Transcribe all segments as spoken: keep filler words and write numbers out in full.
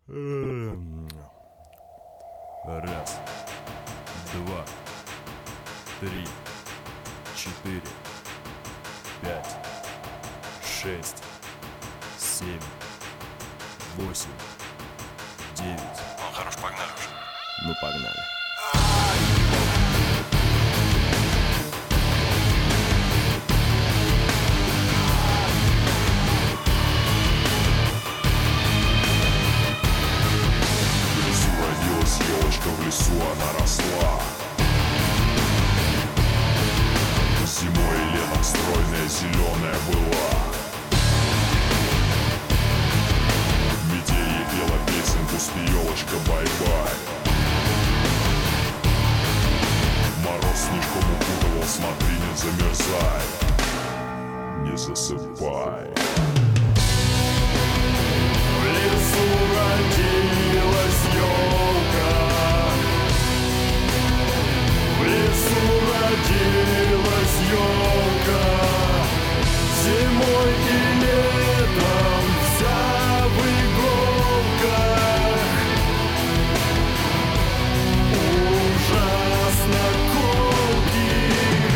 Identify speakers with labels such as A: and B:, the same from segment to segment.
A: Раз, два, три, четыре, пять, шесть, семь, восемь, девять.
B: Ну, хорош, погнали уже.
A: Ну, погнали.
C: Елочка в лесу, она росла. Зимой и летом стройная, зеленая была. Метель пела песенку, спи, елочка, бай-бай. Мороз снежком укутывал, смотри, не замерзай, не засыпай.
D: В лесу родилась елка, в лесу родилась елка, зимой и летом вся в иголках. Ужасно колких.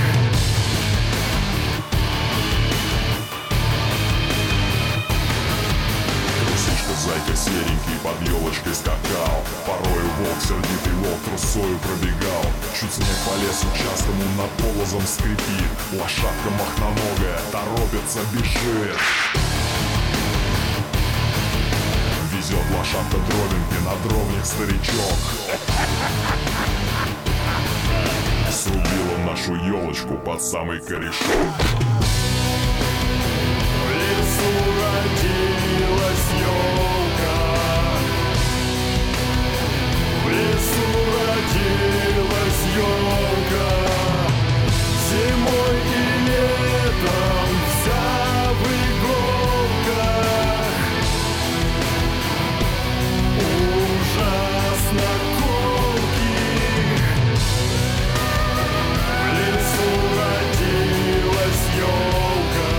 C: Трусишка, зайка серенький под елочкой скакал. Порою волк, сердитый волк, трусою пробегал. Чуть снег по лесу частому над полозом скрипит. Лошадка махноногая торопится, бежит. Везет лошадка дровинки, на дровник старичок. Срубила нашу елочку под самый корешок.
D: В лесу родилась елка, в лесу родилась елка, зимой и летом вся в иголках. Ужасно колких. В лесу родилась елка,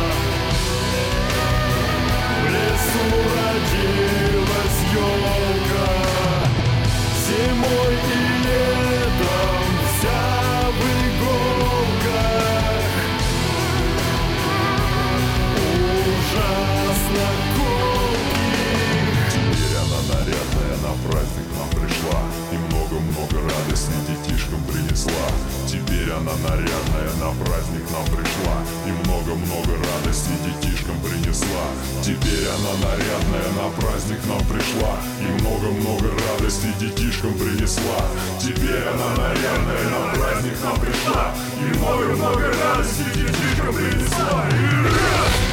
D: в лесу родилась елка, зимой и летом вся в иголках. Ужасно колких.
C: Теперь она нарядная на праздник нам пришла и много-много радости детишкам принесла. Теперь она нарядная на праздник нам пришла и много-много радости детишкам принесла. Теперь она нарядная на праздник нам пришла и много-много радости детишкам принесла. Теперь она нарядная на праздник нам пришла и много-много радости детишкам принесла.